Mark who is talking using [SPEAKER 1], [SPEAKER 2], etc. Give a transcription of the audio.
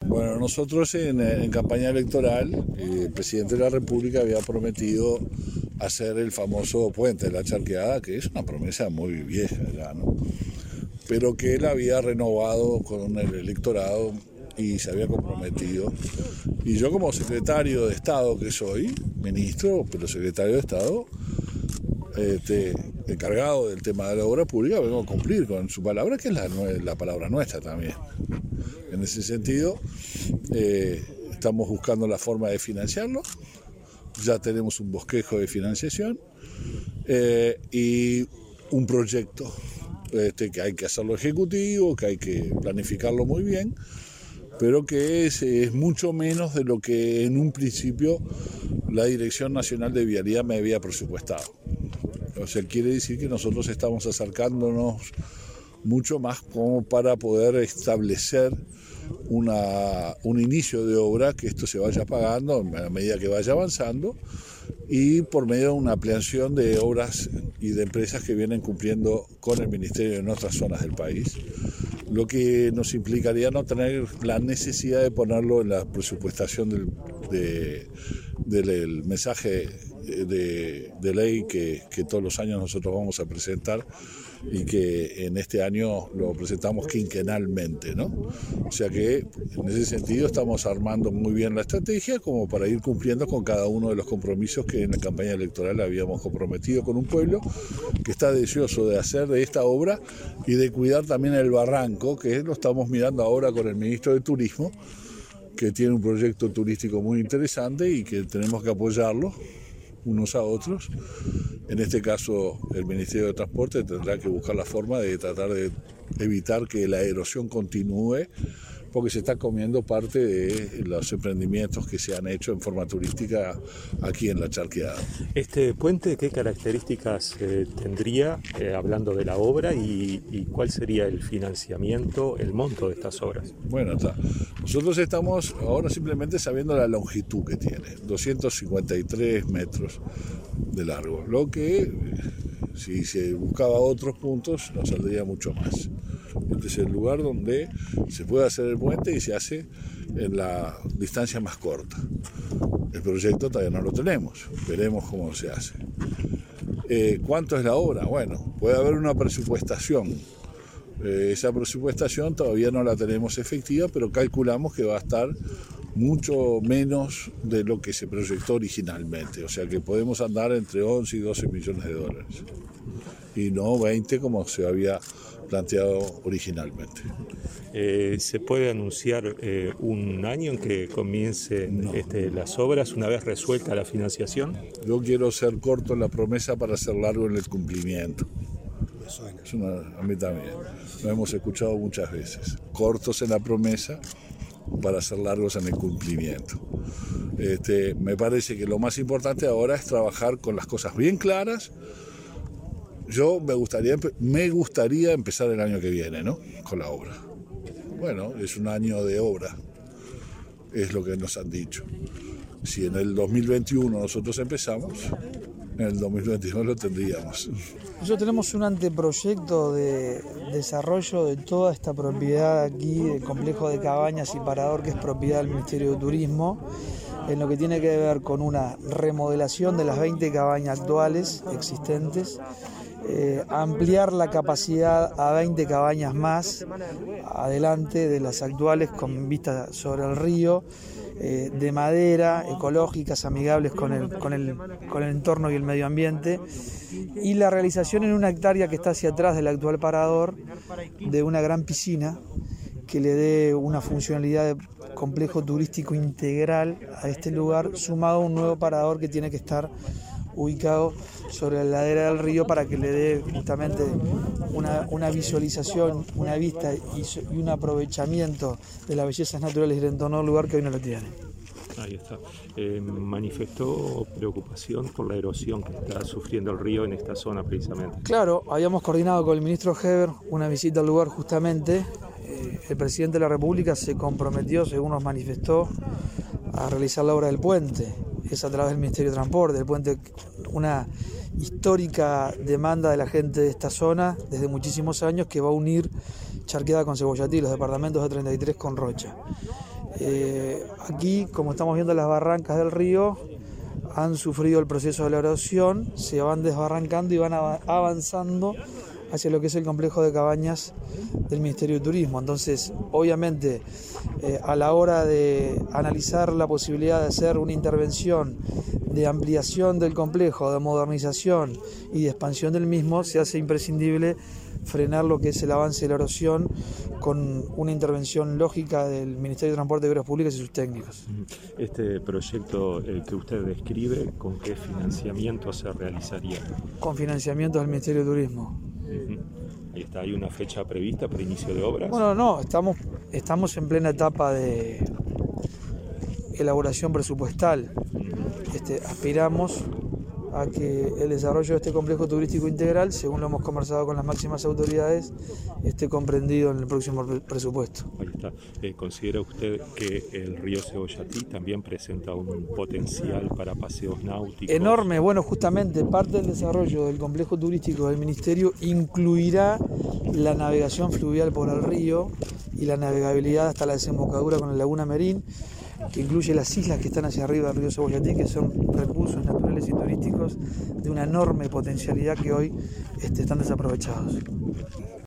[SPEAKER 1] Bueno, nosotros en campaña electoral, el presidente de la República había prometido hacer el famoso puente de la Charqueada, que es una promesa muy vieja ya, ¿no? Pero que él había renovado con el electorado y se había comprometido. Y yo, como secretario de Estado que soy, ministro, pero secretario de Estado, encargado del tema de la obra pública, vengo a cumplir con su palabra, que es la palabra nuestra también. En ese sentido, estamos buscando la forma de financiarlo. Ya tenemos un bosquejo de financiación y un proyecto que hay que hacerlo ejecutivo, que hay que planificarlo muy bien, pero que es mucho menos de lo que en un principio la Dirección Nacional de Vialidad me había presupuestado. O sea, quiere decir que nosotros estamos acercándonos mucho más como para poder establecer un inicio de obra, que esto se vaya pagando a medida que vaya avanzando y por medio de una ampliación de obras y de empresas que vienen cumpliendo con el Ministerio en otras zonas del país, lo que nos implicaría no tener la necesidad de ponerlo en la presupuestación del mensaje de ley que todos los años nosotros vamos a presentar y que en este año lo presentamos quinquenalmente, ¿no? O sea que en ese sentido estamos armando muy bien la estrategia como para ir cumpliendo con cada uno de los compromisos que en la campaña electoral habíamos comprometido con un pueblo que está deseoso de hacer de esta obra y de cuidar también el barranco, que lo estamos mirando ahora con el ministro de Turismo, que tiene un proyecto turístico muy interesante y que tenemos que apoyarlo unos a otros. En este caso, el Ministerio de Transporte tendrá que buscar la forma de tratar de evitar que la erosión continúe, porque se está comiendo parte de los emprendimientos que se han hecho en forma turística aquí en la Charqueada.
[SPEAKER 2] ¿Este puente qué características tendría, hablando de la obra, y cuál sería el financiamiento, el monto de estas obras?
[SPEAKER 1] Bueno, nosotros estamos ahora simplemente sabiendo la longitud que tiene, 253 metros de largo, lo que si se buscaba otros puntos nos saldría mucho más. Este es el lugar donde se puede hacer el puente y se hace en la distancia más corta. El proyecto todavía no lo tenemos, veremos cómo se hace. ¿Cuánto es la obra? Bueno, puede haber una presupuestación. Esa presupuestación todavía no la tenemos efectiva, pero calculamos que va a estar mucho menos de lo que se proyectó originalmente. O sea que podemos andar entre 11 y 12 millones de dólares. Y no 20 como se había planteado originalmente.
[SPEAKER 2] ¿Se puede anunciar un año en que comiencen las obras una vez resuelta la financiación?
[SPEAKER 1] Yo quiero ser corto en la promesa para ser largo en el cumplimiento. A mí también. Lo hemos escuchado muchas veces. Cortos en la promesa para ser largos en el cumplimiento. Me parece que lo más importante ahora es trabajar con las cosas bien claras. Yo me gustaría empezar el año que viene, ¿no? Con la obra. Bueno, es un año de obra, es lo que nos han dicho. Si en el 2021 nosotros empezamos, en el 2022 lo tendríamos.
[SPEAKER 3] Nosotros tenemos un anteproyecto de desarrollo de toda esta propiedad aquí, el complejo de cabañas y parador, que es propiedad del Ministerio de Turismo, en lo que tiene que ver con una remodelación de las 20 cabañas actuales existentes, ampliar la capacidad a 20 cabañas más adelante de las actuales con vista sobre el río, de madera, ecológicas, amigables con el entorno y el medio ambiente, y la realización en una hectárea que está hacia atrás del actual parador de una gran piscina que le dé una funcionalidad de complejo turístico integral a este lugar, sumado a un nuevo parador que tiene que estar ubicado sobre la ladera del río para que le dé justamente una visualización, una vista y un aprovechamiento de las bellezas naturales del entorno del lugar que hoy no lo tiene.
[SPEAKER 2] Ahí está. Manifestó preocupación por la erosión que está sufriendo el río en esta zona precisamente.
[SPEAKER 3] Claro, habíamos coordinado con el ministro Heber una visita al lugar justamente. El presidente de la República se comprometió, según nos manifestó, a realizar la obra del puente. Es a través del Ministerio de Transporte, el puente, una histórica demanda de la gente de esta zona desde muchísimos años, que va a unir Charqueada con Cebollatí, los departamentos de 33 con Rocha. Aquí, como estamos viendo, las barrancas del río han sufrido el proceso de la erosión, se van desbarrancando y van avanzando hacia lo que es el complejo de cabañas del Ministerio de Turismo. Entonces, obviamente, a la hora de analizar la posibilidad de hacer una intervención de ampliación del complejo, de modernización y de expansión del mismo, se hace imprescindible frenar lo que es el avance de la erosión con una intervención lógica del Ministerio de Transporte y Obras Públicas y sus técnicos.
[SPEAKER 2] Este proyecto que usted describe, ¿con qué financiamiento se realizaría?
[SPEAKER 3] Con financiamiento del Ministerio de Turismo.
[SPEAKER 2] Ahí está, ¿hay una fecha prevista para inicio de obras?
[SPEAKER 3] Bueno, no, estamos en plena etapa de elaboración presupuestal. Aspiramos a que el desarrollo de este complejo turístico integral, según lo hemos conversado con las máximas autoridades, esté comprendido en el próximo presupuesto.
[SPEAKER 2] Ahí está. ¿Considera usted que el río Cebollatí también presenta un potencial para paseos náuticos?
[SPEAKER 3] Enorme. Bueno, justamente parte del desarrollo del complejo turístico del Ministerio incluirá la navegación fluvial por el río y la navegabilidad hasta la desembocadura con la Laguna Merín, que incluye las islas que están hacia arriba del río Cebollatí, que son recursos naturales y turísticos de una enorme potencialidad que hoy están desaprovechados.